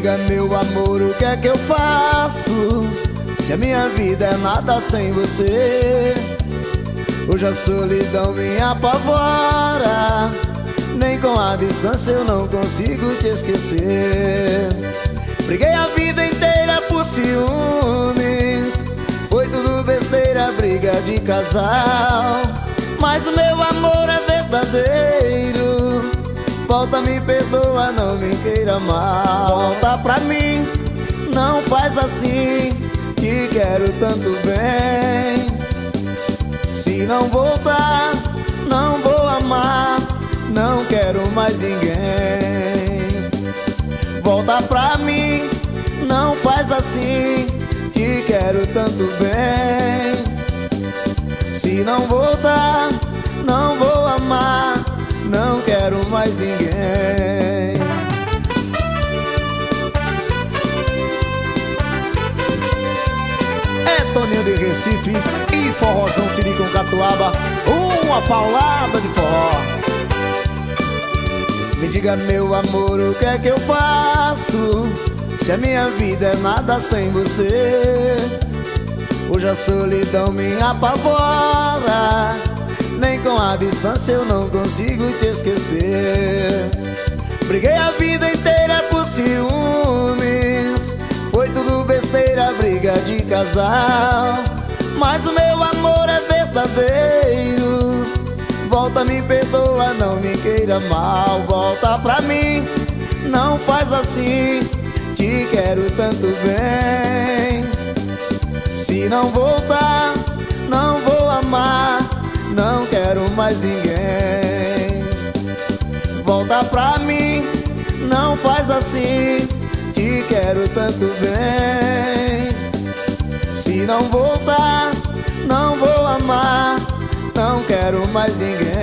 diga, meu amor, o que é que eu faço? Se a minha vida é nada sem você. Hoje a solidão me apavora, nem com a distância eu não consigo te esquecer. Briguei a vida inteira por ciúmes, foi tudo besteira, briga de casal. Mas o meu amor é verdadeiro, volta, me perdoa, não me queira mal. Volta pra mim, não faz assim, te quero tanto bem. Se não voltar, não vou amar, não quero mais ninguém. Volta pra mim, não faz assim, te quero tanto bem. Se não voltar, não vou amar, não quero mais ninguém. É Toninho de Recife e forrozão Siri com catuaba, uma paulada de forró. Me diga, meu amor, o que é que eu faço? Se a minha vida é nada sem você. Hoje a solidão me apavora, nem com a distância eu não consigo te esquecer. Briguei a vida inteira por ciúmes, foi tudo besteira, briga de casal. Mas o meu amor é verdadeiro, volta, me perdoa, não me queira mal. Volta pra mim, não faz assim, te quero tanto bem. Se não voltar, não vou amar, não quero mais ninguém. Volta pra mim, não faz assim, te quero tanto bem. Se não voltar, não vou amar, não quero mais ninguém.